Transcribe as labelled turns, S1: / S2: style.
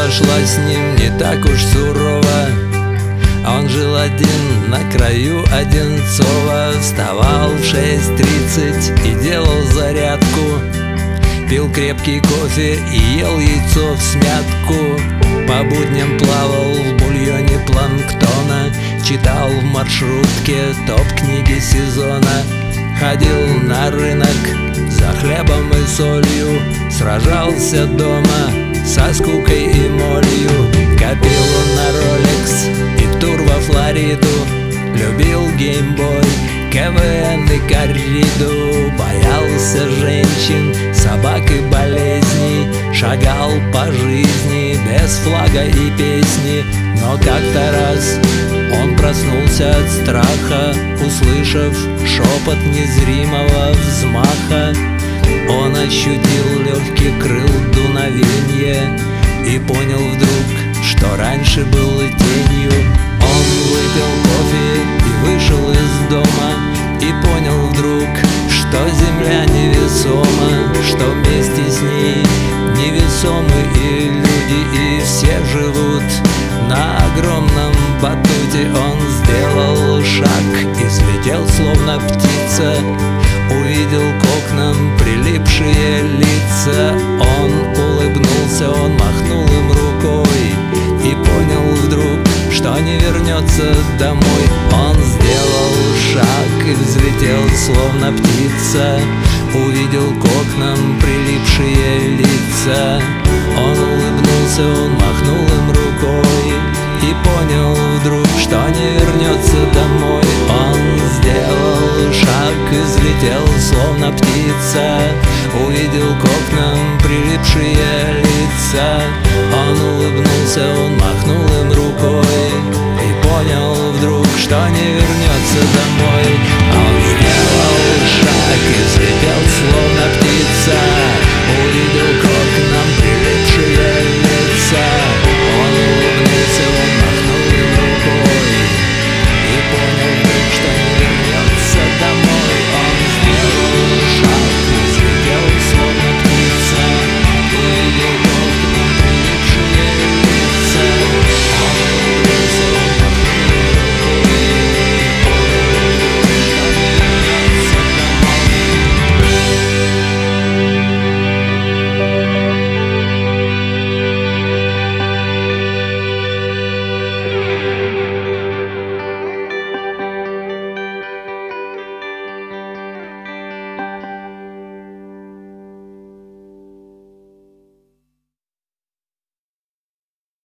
S1: произошла с ним не так уж сурова. Он жил один на краю Одинцова, вставал в 6:30 и делал зарядку, пил крепкий кофе и ел яйцо всмятку. По будням плавал в бульоне планктона, читал в маршрутке топ-книги сезона, ходил на рынок за хлебом и солью, сражался дома со скукой и молью. Копил он на Ролекс и тур во Флориду, любил геймбой, КВН и корриду, боялся женщин, собак и болезней, шагал по жизни без флага и песни. Но как-то раз он проснулся от страха, услышав шепот незримого взмаха. Он ощутил легкий крыл дуновенье и понял вдруг, что раньше был тенью. Он выпил кофе и вышел из дома и понял вдруг, что земля невесома, что вместе с ней невесомы и люди, и все живут на огромном батуте. Он сделал шаг и взлетел словно птица, увидел к окнам прилипшие лица. Он улыбнулся, он махнул им рукой и понял вдруг, что не вернется домой. Он сделал шаг и взлетел словно птица, увидел к окнам прилипшие лица. Он улыбнулся, он махнул им рукой и понял вдруг, что не вернется домой. Он сделал шаг и взлетел словно птица, увидел к окнам прилипшие лица. Он улыбнулся, он махнул им рукой и понял вдруг, что не вернется домой. Он сделал шаг и взлетел словно